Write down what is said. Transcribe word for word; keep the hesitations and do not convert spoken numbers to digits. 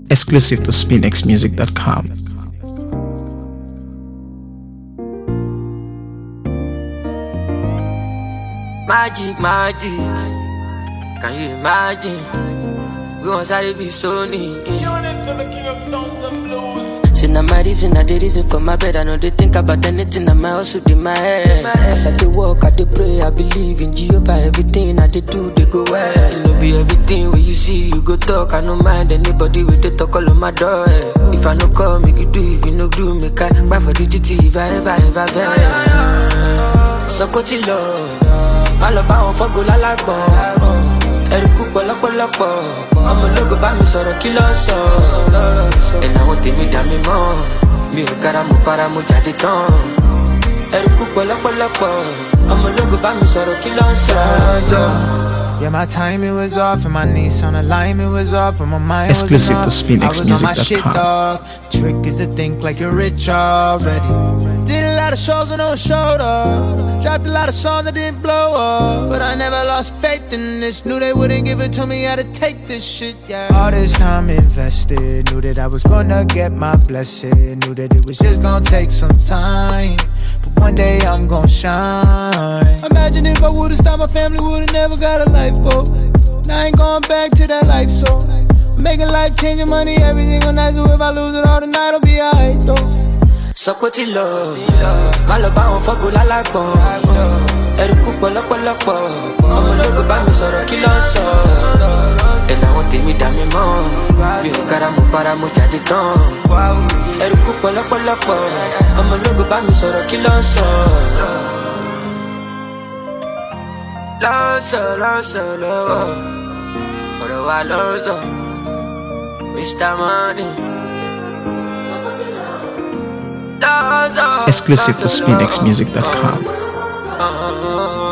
Exclusive to spin x music dot com. Magic, magic, can you imagine? We want to be Sony. Tune into the king of songs and blues. See now my reason, I the reason for my bed. I know they think about anything, I might also in my head. As I dey walk, I dey pray, I believe in Jehovah. Everything I dey do, they go well. It no be everything when you see, you go talk. I no mind anybody with they talk all on my door. eh. If I no call, make you do. If you no do, make I buy for the G T. If I ever, ever vex. So go to love. Má lọ bá wọn fọ́gò lálágbọ̀n. Ẹ̀rùkú pọ̀lọ́pọ̀lọpọ̀. Ọmọ ológo bá mi sọ̀rọ̀ kí ló ń sọ. Ẹ̀nà àwọn tèmi dà mí mọ́. Mi ò kára mo para mo jáde tán. Ẹ̀rùkú pọ̀lọ́pọ̀lọpọ̀. Ọmọ ológo bá mi sọ̀rọ̀ kí ló ń sọ. Yeah, my timing was off and my knees on alignment was off and my mind Exclusive was to spin x I was on my music shit, dot com. dog. Trick is to think like you're rich already. Did a lot of shows and no showed up. Dropped a lot of songs that didn't blow up. But I never lost faith in this. Knew they wouldn't give it to me, had to take this shit, yeah. All this time invested. Knew that I was gonna get my blessing. Knew that it was just gonna take some time. But one day I'm gonna shine. Imagine if I would've stopped, my family would've never got a life, boat. Now I ain't going back to that life, so I'm making life changing money every single night. So if I lose it all tonight, I'll be alright, though. Sọ́kò tí lọ, má lọ bá wọn fọ́gò lálágbọ̀n. Ẹ̀rùkú pọ̀lọ́pọ̀lọpọ̀. Ọmọ ológo bá mi sọ̀rọ̀ kí ló ń sọ. Ẹ̀nà àwọn tèmi dà mí mọ́. Mi ò kára mo para mo jáde tán. Ẹ̀rùkú pọ̀lọ́pọ̀lọpọ̀. Ọmọ ológo bá mi sọ̀rọ̀ kí ló ń sọ. Lọ́sọ̀ lọ́sọ̀ lọ́wọ́. Ọ̀rọ̀ wa lọ́sọ̀. mister Money. Exclusive to spin x music dot com. Uh, uh, uh.